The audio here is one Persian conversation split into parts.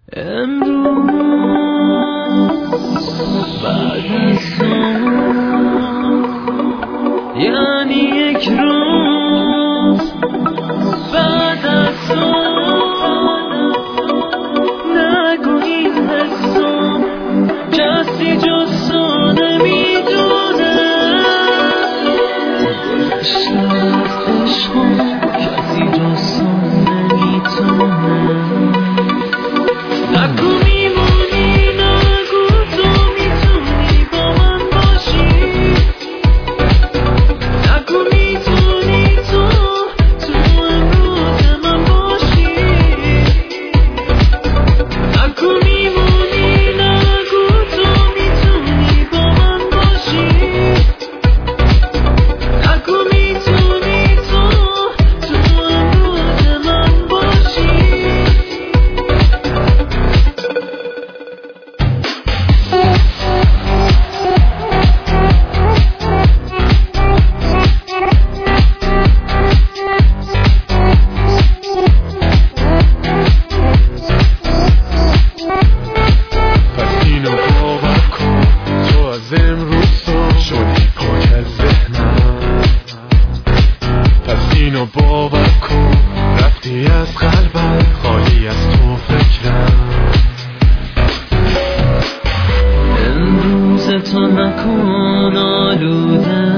امروز بعد از یعنی یک روز بعد از نگو این حسو کسی جز تو نمیدونه گذشته از عشقم کسی جز تو نمیتونه نگو میمونی نگو تو میتونی با من باشی نگو میتونی تو امروز من باشی نگو میمونی نگو تو میتونی با من باشی نگو میتونی تو امروز من باشی اینو باور کن رفتی از قلبم خالی از تو فکرم امروز تو نکن آلوده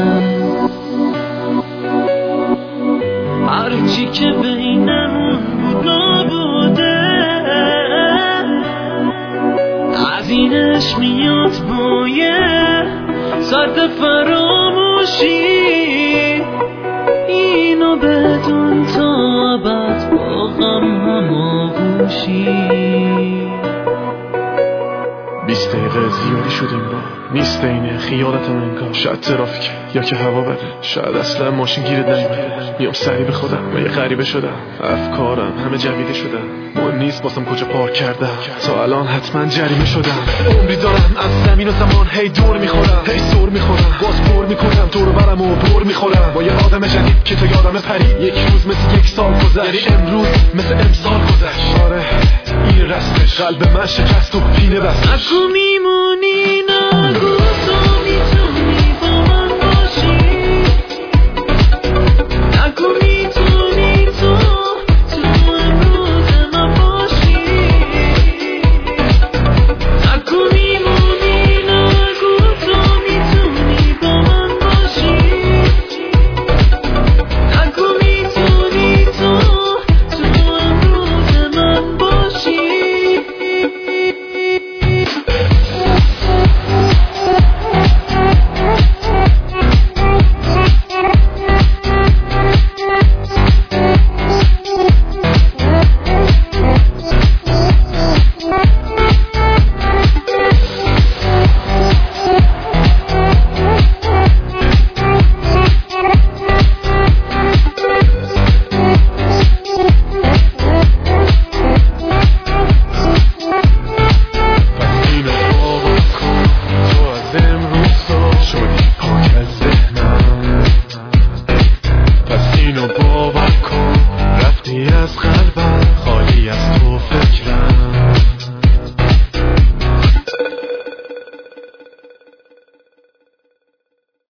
هرچی که بینمون بود نبوده از اینش میاد بویه سرد فراموشی اینو بدون تا ابد با غم هماغوشی 20 دقیقه زیادی شد این راه نیست اینه خیالتم انگار شاید ترافیک یا که هوا بده شاید اصلا ماشین گیرت نمیاد میام سری به خودم و یه غریبه شدم افکارم همه جویده شدم مهم نیست باسم کجا پارک کردم تا الان حتما جریمه شدم عمری دارم از زمین و زمان هی دور میخورم هی سر میخورم باز پر میکنم دور و برم و بر میخورم با یه آدم جدید که تو یادم پرید یک روز مثل یک سال گذشت یعنی امروز مثل امسال گذشت آره این رسمش قلب من شکست و پینه بست